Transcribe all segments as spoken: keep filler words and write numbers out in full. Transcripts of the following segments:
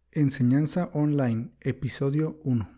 Enseñanza Online, episodio uno.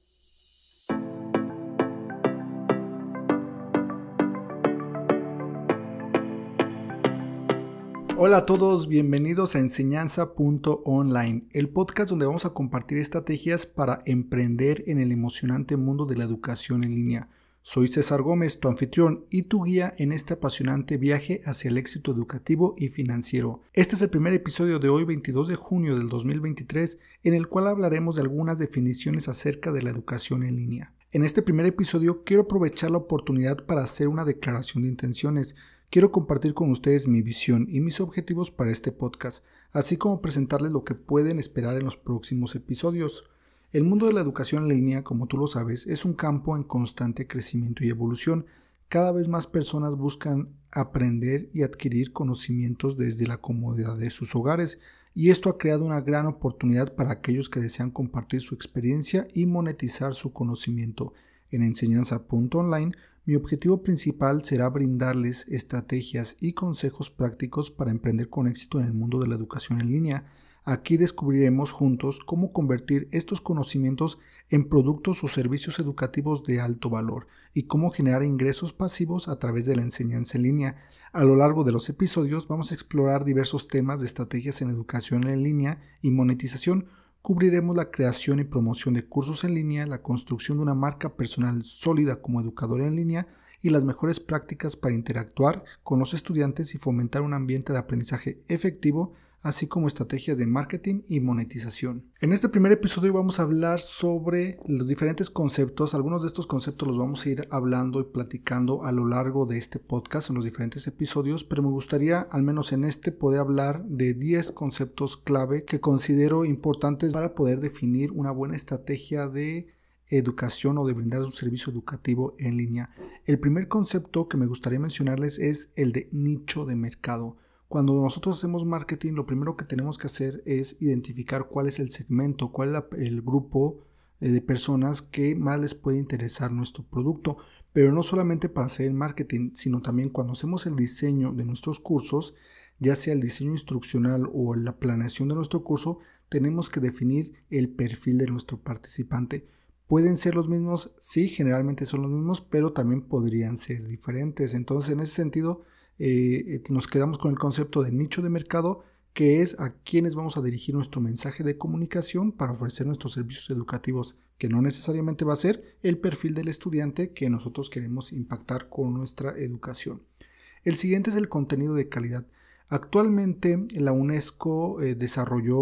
Hola a todos, bienvenidos a Enseñanza punto online, el podcast donde vamos a compartir estrategias para emprender en el emocionante mundo de la educación en línea. Soy César Gómez, tu anfitrión y tu guía en este apasionante viaje hacia el éxito educativo y financiero. Este es el primer episodio de hoy, veintidós de junio del dos mil veintitrés, en el cual hablaremos de algunas definiciones acerca de la educación en línea. En este primer episodio quiero aprovechar la oportunidad para hacer una declaración de intenciones. Quiero compartir con ustedes mi visión y mis objetivos para este podcast, así como presentarles lo que pueden esperar en los próximos episodios. El mundo de la educación en línea, como tú lo sabes, es un campo en constante crecimiento y evolución. Cada vez más personas buscan aprender y adquirir conocimientos desde la comodidad de sus hogares, y esto ha creado una gran oportunidad para aquellos que desean compartir su experiencia y monetizar su conocimiento. En Enseñanza punto online, mi objetivo principal será brindarles estrategias y consejos prácticos para emprender con éxito en el mundo de la educación en línea. Aquí descubriremos juntos cómo convertir estos conocimientos en productos o servicios educativos de alto valor y cómo generar ingresos pasivos a través de la enseñanza en línea. A lo largo de los episodios vamos a explorar diversos temas de estrategias en educación en línea y monetización. Cubriremos la creación y promoción de cursos en línea, la construcción de una marca personal sólida como educador en línea y las mejores prácticas para interactuar con los estudiantes y fomentar un ambiente de aprendizaje efectivo, así como estrategias de marketing y monetización. En este primer episodio vamos a hablar sobre los diferentes conceptos. Algunos de estos conceptos los vamos a ir hablando y platicando a lo largo de este podcast en los diferentes episodios, pero me gustaría al menos en este poder hablar de diez conceptos clave que considero importantes para poder definir una buena estrategia de educación o de brindar un servicio educativo en línea. El primer concepto que me gustaría mencionarles es el de nicho de mercado. Cuando nosotros hacemos marketing, lo primero que tenemos que hacer es identificar cuál es el segmento, cuál es la, el grupo de personas que más les puede interesar nuestro producto. Pero no solamente para hacer el marketing, sino también cuando hacemos el diseño de nuestros cursos, ya sea el diseño instruccional o la planeación de nuestro curso, tenemos que definir el perfil de nuestro participante. ¿Pueden ser los mismos? Sí, generalmente son los mismos, pero también podrían ser diferentes. Entonces, en ese sentido, Eh, nos quedamos con el concepto de nicho de mercado, que es a quienes vamos a dirigir nuestro mensaje de comunicación para ofrecer nuestros servicios educativos, que no necesariamente va a ser el perfil del estudiante que nosotros queremos impactar con nuestra educación. El siguiente es el contenido de calidad. Actualmente la UNESCO eh, desarrolló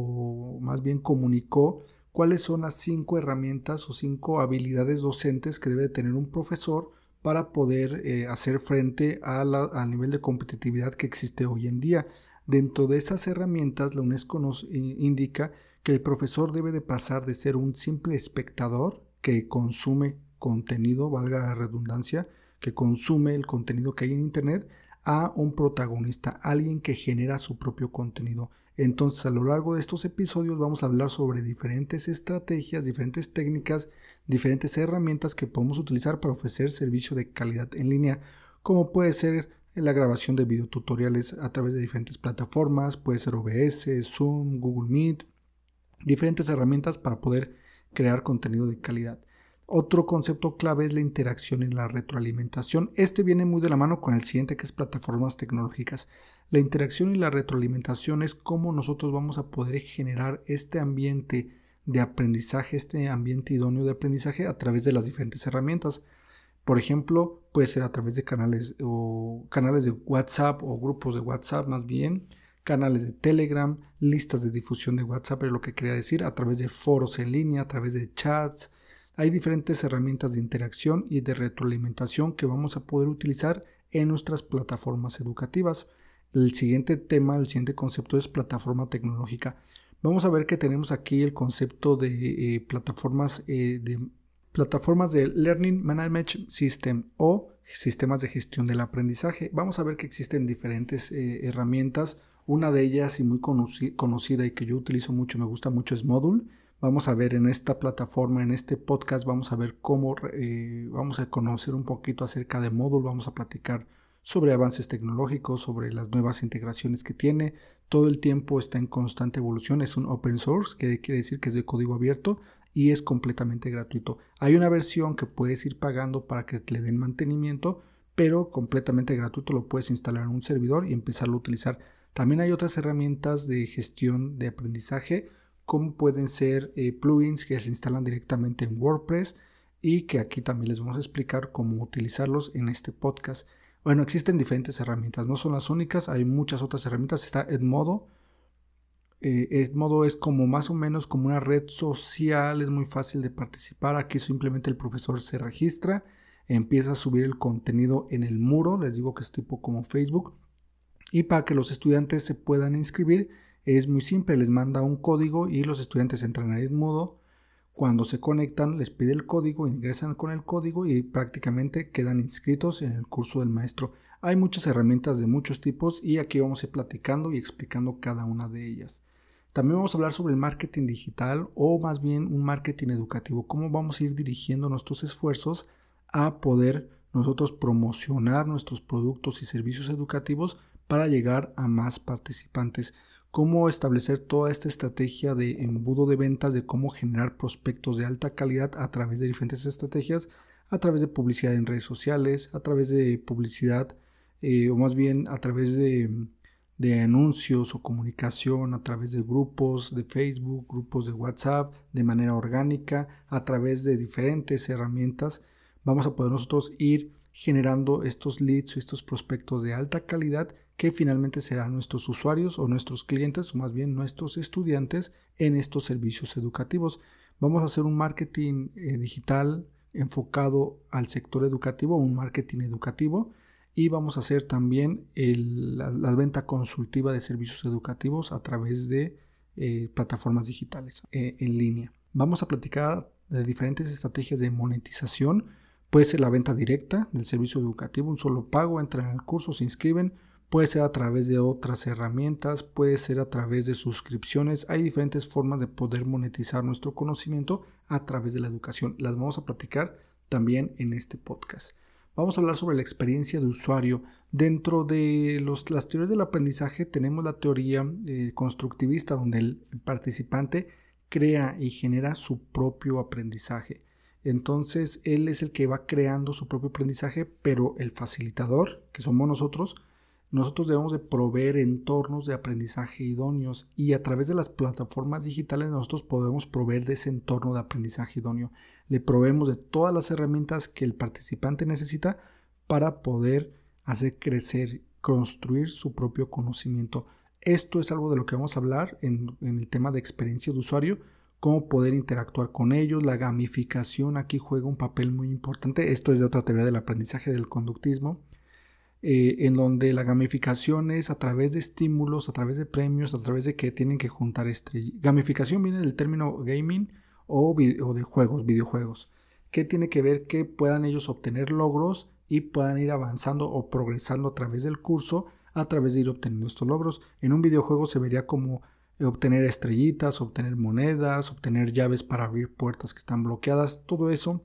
o más bien comunicó cuáles son las cinco herramientas o cinco habilidades docentes que debe tener un profesor para poder eh, hacer frente a la, al nivel de competitividad que existe hoy en día. Dentro de esas herramientas, la UNESCO nos eh, indica que el profesor debe de pasar de ser un simple espectador que consume contenido, valga la redundancia, que consume el contenido que hay en Internet, a un protagonista, alguien que genera su propio contenido. Entonces, a lo largo de estos episodios vamos a hablar sobre diferentes estrategias, diferentes técnicas, diferentes herramientas que podemos utilizar para ofrecer servicio de calidad en línea, como puede ser la grabación de videotutoriales a través de diferentes plataformas, puede ser O B S, Zoom, Google Meet, diferentes herramientas para poder crear contenido de calidad. Otro concepto clave es la interacción y la retroalimentación. Este viene muy de la mano con el siguiente, que es plataformas tecnológicas. La interacción y la retroalimentación es cómo nosotros vamos a poder generar este ambiente de aprendizaje, este ambiente idóneo de aprendizaje a través de las diferentes herramientas. Por ejemplo, puede ser a través de canales o canales de WhatsApp o grupos de WhatsApp más bien, canales de Telegram, listas de difusión de WhatsApp, es lo que quería decir, a través de foros en línea, a través de chats. Hay diferentes herramientas de interacción y de retroalimentación que vamos a poder utilizar en nuestras plataformas educativas. El siguiente tema, el siguiente concepto es plataforma tecnológica. Vamos a ver que tenemos aquí el concepto de eh, plataformas eh, de plataformas de Learning Management System o sistemas de gestión del aprendizaje. Vamos a ver que existen diferentes eh, herramientas. Una de ellas y muy conoci- conocida y que yo utilizo mucho, me gusta mucho, es Moodle. Vamos a ver en esta plataforma, en este podcast, vamos a ver cómo, eh, vamos a conocer un poquito acerca de Moodle, vamos a platicar sobre avances tecnológicos, sobre las nuevas integraciones que tiene, todo el tiempo está en constante evolución. Es un open source, que quiere decir que es de código abierto y es completamente gratuito. Hay una versión que puedes ir pagando para que le den mantenimiento, pero completamente gratuito, lo puedes instalar en un servidor y empezarlo a utilizar. También hay otras herramientas de gestión de aprendizaje, como pueden ser eh, plugins que se instalan directamente en WordPress y que aquí también les vamos a explicar cómo utilizarlos en este podcast. Bueno, existen diferentes herramientas, no son las únicas, hay muchas otras herramientas. Está Edmodo. Eh, Edmodo es como más o menos como una red social, es muy fácil de participar. Aquí simplemente el profesor se registra, empieza a subir el contenido en el muro, les digo que es tipo como Facebook, y para que los estudiantes se puedan inscribir es muy simple, les manda un código y los estudiantes entran a Edmodo. Cuando se conectan les pide el código, ingresan con el código y prácticamente quedan inscritos en el curso del maestro. Hay muchas herramientas de muchos tipos y aquí vamos a ir platicando y explicando cada una de ellas. También vamos a hablar sobre el marketing digital, o más bien un marketing educativo, cómo vamos a ir dirigiendo nuestros esfuerzos a poder nosotros promocionar nuestros productos y servicios educativos para llegar a más participantes. Cómo establecer toda esta estrategia de embudo de ventas, de cómo generar prospectos de alta calidad a través de diferentes estrategias, a través de publicidad en redes sociales, a través de publicidad eh, o más bien a través de, de anuncios o comunicación, a través de grupos de Facebook, grupos de WhatsApp, de manera orgánica, a través de diferentes herramientas. Vamos a poder nosotros ir generando estos leads o estos prospectos de alta calidad que finalmente serán nuestros usuarios o nuestros clientes, o más bien nuestros estudiantes en estos servicios educativos. Vamos a hacer un marketing eh, digital enfocado al sector educativo, un marketing educativo, y vamos a hacer también el, la, la venta consultiva de servicios educativos a través de eh, plataformas digitales eh, en línea. Vamos a platicar de diferentes estrategias de monetización. Puede ser la venta directa del servicio educativo, un solo pago, entran en el curso, se inscriben. Puede ser a través de otras herramientas, puede ser a través de suscripciones. Hay diferentes formas de poder monetizar nuestro conocimiento a través de la educación. Las vamos a platicar también en este podcast. Vamos a hablar sobre la experiencia de usuario. Dentro de los, las teorías del aprendizaje tenemos la teoría eh, constructivista, donde el participante crea y genera su propio aprendizaje. Entonces él es el que va creando su propio aprendizaje, pero el facilitador, que somos nosotros, Nosotros debemos de proveer entornos de aprendizaje idóneos, y a través de las plataformas digitales nosotros podemos proveer de ese entorno de aprendizaje idóneo. Le proveemos de todas las herramientas que el participante necesita para poder hacer crecer, construir su propio conocimiento. Esto es algo de lo que vamos a hablar en, en el tema de experiencia de usuario, cómo poder interactuar con ellos. La gamificación aquí juega un papel muy importante. Esto es de otra teoría del aprendizaje, del conductismo. Eh, en donde la gamificación es a través de estímulos, a través de premios, a través de que tienen que juntar estrellas. Gamificación viene del término gaming o, o de juegos, videojuegos, que tiene que ver que puedan ellos obtener logros y puedan ir avanzando o progresando a través del curso, a través de ir obteniendo estos logros. En un videojuego se vería como obtener estrellitas, obtener monedas, obtener llaves para abrir puertas que están bloqueadas. Todo eso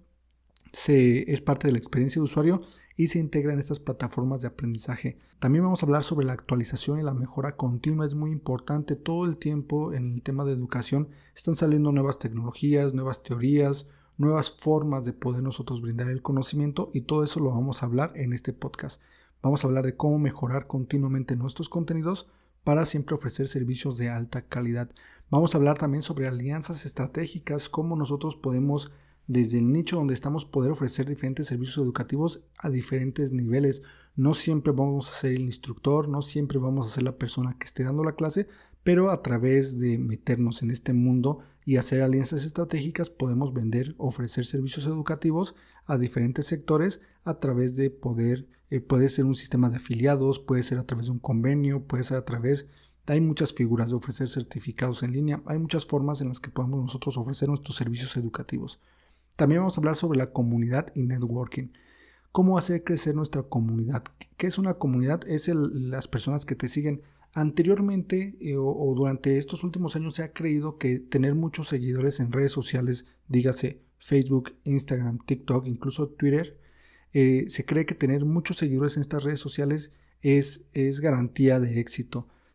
se, es parte de la experiencia de usuario y se integra en estas plataformas de aprendizaje. También vamos a hablar sobre la actualización y la mejora continua. Es muy importante. Todo el tiempo en el tema de educación están saliendo nuevas tecnologías, nuevas teorías, nuevas formas de poder nosotros brindar el conocimiento, y todo eso lo vamos a hablar en este podcast. Vamos a hablar de cómo mejorar continuamente nuestros contenidos para siempre ofrecer servicios de alta calidad. Vamos a hablar también sobre alianzas estratégicas, cómo nosotros podemos, desde el nicho donde estamos, poder ofrecer diferentes servicios educativos a diferentes niveles. No siempre vamos a ser el instructor, no siempre vamos a ser la persona que esté dando la clase, pero a través de meternos en este mundo y hacer alianzas estratégicas podemos vender, ofrecer servicios educativos a diferentes sectores a través de poder, eh, puede ser un sistema de afiliados, puede ser a través de un convenio, puede ser a través, hay muchas figuras de ofrecer certificados en línea, hay muchas formas en las que podemos nosotros ofrecer nuestros servicios educativos. También vamos a hablar sobre la comunidad y networking. ¿Cómo hacer crecer nuestra comunidad? ¿Qué es una comunidad? Es el, las personas que te siguen. Anteriormente eh, o, o durante estos últimos años se ha creído que tener muchos seguidores en redes sociales, dígase Facebook, Instagram, TikTok, incluso Twitter, eh, se cree que tener muchos seguidores en estas redes sociales es, es garantía de éxito.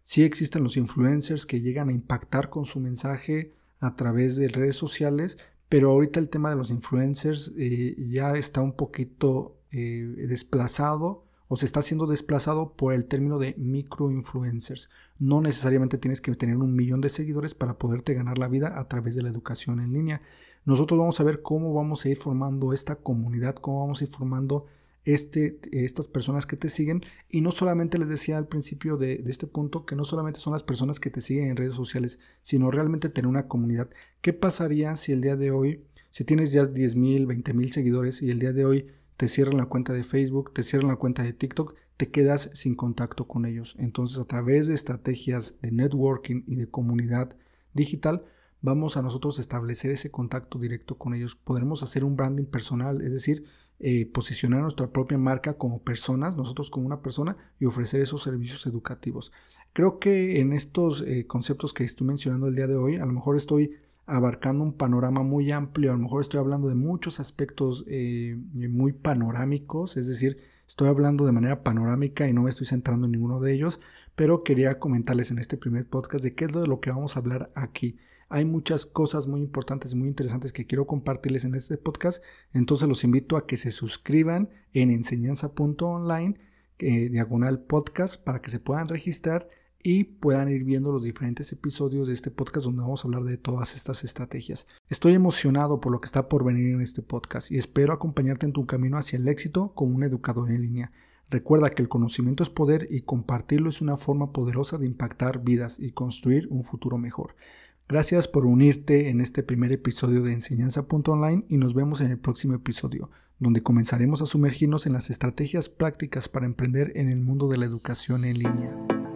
Sí existen los influencers que llegan a impactar con su mensaje a través de redes sociales, pero ahorita el tema de los influencers eh, ya está un poquito eh, desplazado o se está siendo desplazado por el término de microinfluencers. No necesariamente tienes que tener un millón de seguidores para poderte ganar la vida a través de la educación en línea. Nosotros vamos a ver cómo vamos a ir formando esta comunidad, cómo vamos a ir formando Este, estas personas que te siguen, y no solamente les decía al principio de, de este punto que no solamente son las personas que te siguen en redes sociales, sino realmente tener una comunidad. ¿Qué pasaría si el día de hoy, si tienes ya diez mil, veinte mil seguidores y el día de hoy te cierran la cuenta de Facebook, te cierran la cuenta de TikTok, te quedas sin contacto con ellos? Entonces, a través de estrategias de networking y de comunidad digital, vamos a nosotros establecer ese contacto directo con ellos. Podremos hacer un branding personal, es decir, Eh, posicionar nuestra propia marca como personas, nosotros como una persona, y ofrecer esos servicios educativos. Creo que en estos eh, conceptos que estoy mencionando el día de hoy, a lo mejor estoy abarcando un panorama muy amplio, a lo mejor estoy hablando de muchos aspectos eh, muy panorámicos, es decir, estoy hablando de manera panorámica y no me estoy centrando en ninguno de ellos, pero quería comentarles en este primer podcast de qué es lo de lo que vamos a hablar aquí. Hay muchas cosas muy importantes y muy interesantes que quiero compartirles en este podcast, entonces los invito a que se suscriban en enseñanza punto online, eh, diagonal podcast, para que se puedan registrar y puedan ir viendo los diferentes episodios de este podcast donde vamos a hablar de todas estas estrategias. Estoy emocionado por lo que está por venir en este podcast y espero acompañarte en tu camino hacia el éxito como un educador en línea. Recuerda que el conocimiento es poder y compartirlo es una forma poderosa de impactar vidas y construir un futuro mejor. Gracias por unirte en este primer episodio de enseñanza punto online y nos vemos en el próximo episodio, donde comenzaremos a sumergirnos en las estrategias prácticas para emprender en el mundo de la educación en línea.